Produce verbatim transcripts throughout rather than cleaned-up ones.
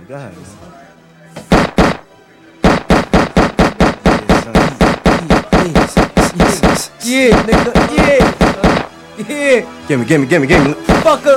man. Go ahead, man. Yeah, nigga, yeah, yeah. Gimme, gimme, gimme, gimme. Fucker.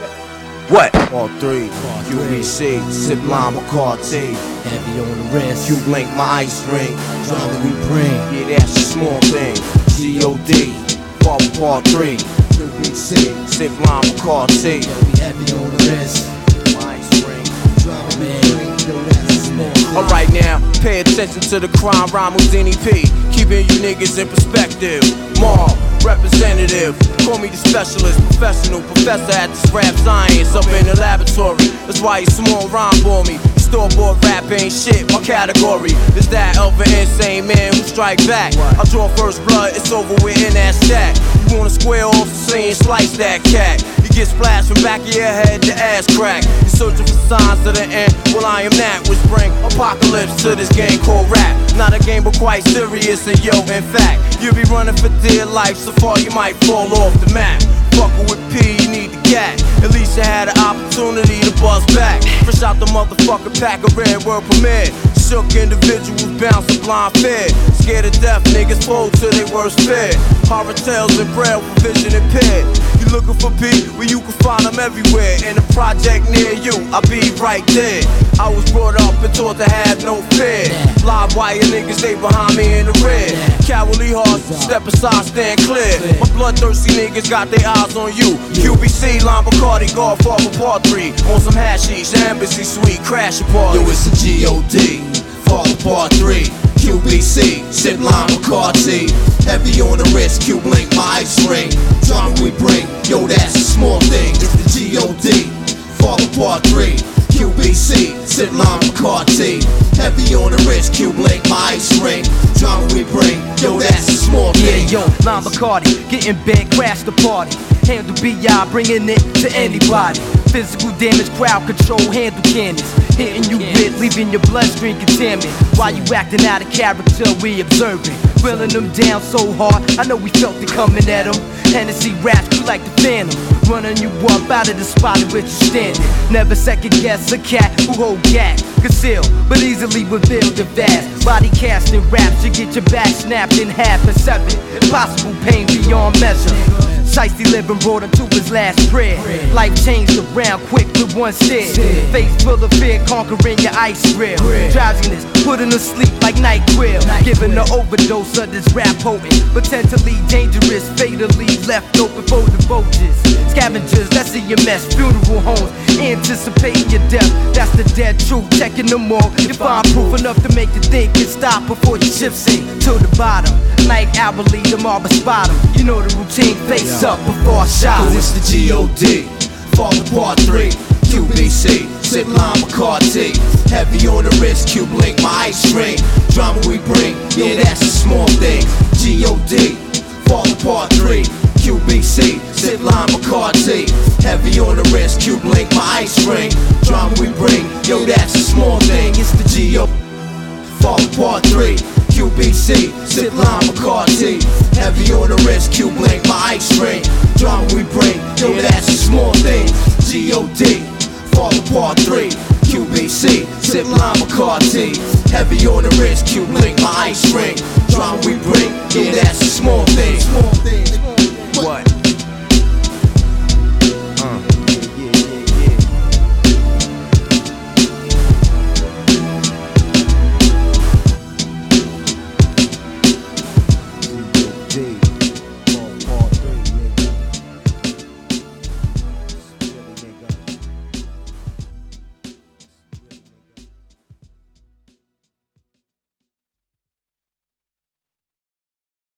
What? All three, Q B C, Sip Lime, McCarty. Heavy on the wrist. Q Blink, my ice ring. Drama we bring. Yeah, that's a small thing. G O D, Fall Part three. Q B C, Sip Lime, McCarty. Yeah, we heavy on the wrist. My ice ring. Drama man. Yo, that's a small thing. Alright now, pay attention to the crime rhyme Houdini P. Keeping you niggas in perspective. Mob, representative. Call me the specialist, professional professor at this rap science up in the laboratory. That's why you small rhyme for me. Store-bought rap ain't shit, my category is that of an insane man who strike back. I draw first blood, it's over with in that stack. You wanna square off the scene, slice that cat. You get splashed from back of your head to ass crack. You're searching for signs of the end, well I am that, which bring apocalypse to this game called rap. Not a game but quite serious, and yo, in fact, you'll be running for dear life, so far you might fall off the map. Fuckin' with P, you need the gat. At least you had an opportunity to bust back. Fresh out the motherfucking pack of red world premiere. Shook individuals bounce a blind fear. Scared to death, niggas fold to their worst fear. Horror tales and braille for vision impaired. You looking for P? Well, you can find them everywhere. In a project near you, I'll be right there. I was brought up and taught to have no fear. Live wire niggas, they behind me in the rear. Cowardly hearts, step aside, stand clear. My bloodthirsty niggas got their eyes on you. Q B C, Lime Bacardi, Godfather Part three. On some hashish, embassy suite, crash a party. Yo, it's a G O D, Fall Part three. Q B C, Sip Lime McCarty. Heavy on the wrist, Q Blink, my ice ring. Drama we bring, yo, that's a small thing. It's the G O D, Fall Part three. Q B C, Sip Lime McCarty. Heavy on the wrist, Q Blink, my ice ring. Drama we bring, yo, that's a small thing. Yeah, yo, Lime Bacardi, getting bent, crash the party. Handle B I, bringing it to anybody. Physical damage, crowd control, handle cannons. Hitting you with, leaving your bloodstream contaminated. While you acting out of character, we observing. Drilling them down so hard, I know we felt it coming at them. Hennessy raps, you like the phantom. Running you up out of the spot in which you standing. Never second guess a cat who hold gas. Conceal, but easily reveal the vast. Body casting raps, you get your back snapped in half and seven. Impossible pain beyond measure. Shiesty living brought him to his last prayer. Life changed around quick with one stare. Face full of fear, conquering your ice grill. Drowsiness, putting to sleep like NyQuil. Giving the overdose of this rap potent. Potentially dangerous, fatally left open for the vultures. Scavengers, that's in your mess, funeral homes. Anticipating your death, that's the dead truth. Checking them all, you find proof enough to make you think and stop before your ship sink to the bottom. Like hourly, the marble spot 'em. You know the routine, face up before I shot. Yo, it's the G O D, Fall Part three. Q B C, Sip Lime McCarty. Heavy on the wrist, Q Blink, my ice ring. Drama we bring, yeah, that's a small thing. G O D, Fall Part three. Q B C, Sip Lime McCarty. Heavy on the wrist, Q Blink, my ice ring. Drama we bring, yo, that's a small thing. It's the G O D, Fall Part three. Q B C, Sip Lime McCarty. Heavy on the wrist, Q Blink, my ice ring. Drama we bring, yo, that's a small thing. G O D, Fall Part three. Q B C, Sip Lime McCarty. Heavy on the wrist, Q Blink, my ice ring. Drama we bring, yo, that's a small thing.